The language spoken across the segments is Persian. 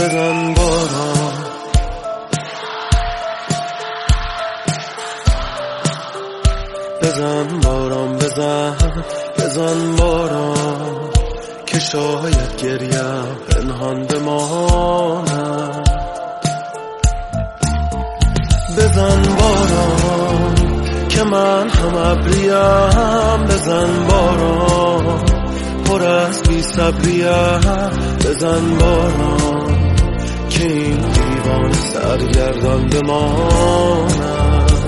بزن باران، بزن باران، بزن باران که شاید گریم پنهان بمانم. بزن باران که من هم ابریم، بزن باران پر از بی صبریم، بزن باران که این دیوان سرگردان بمانم.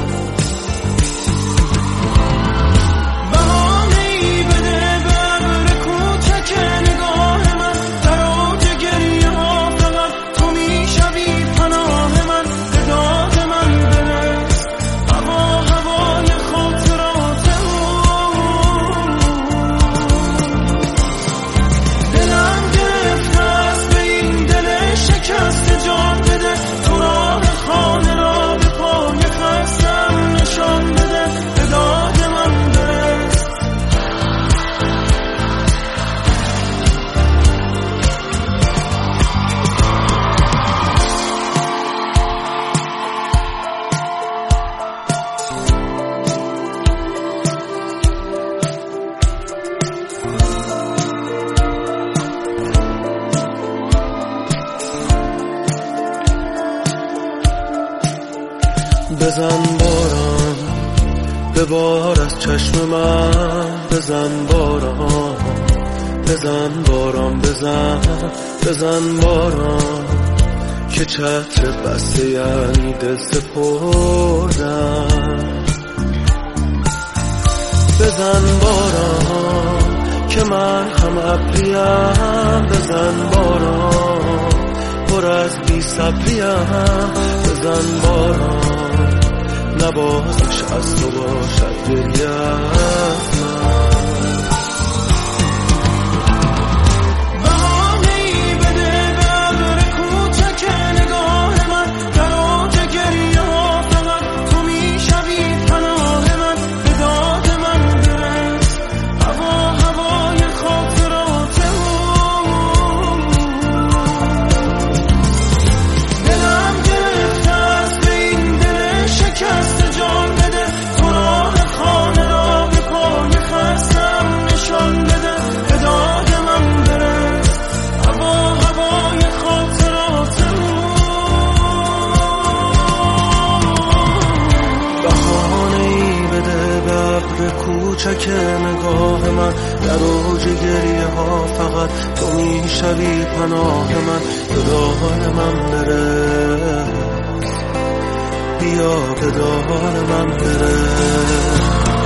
بزن باران ببار از چشم من، بزن باران، بزن باران، بزن باران که چتر بسته یعنی دل سپردم. بزن باران که من هم ابریم، بزن باران پر از بی صبریم، بزن باران نبازش از تو باشد گریه از من. بهانه‌ای بده به ابر کوچک نگاه من، در اوج گریه ها فقط تو میشوی پناه من، به داد من برس هوای خاطرات دلم گرفته است به این دل شکست جان بده، تو راه خانه را به پای خستم نشان بده، به داد من برس هوای خاطرات بهانه‌ای بده به ابر کوچک نگاه من، در اوج گریه ها فقط تو میشوی پناه من، به داد من برس بیا به داد من برس.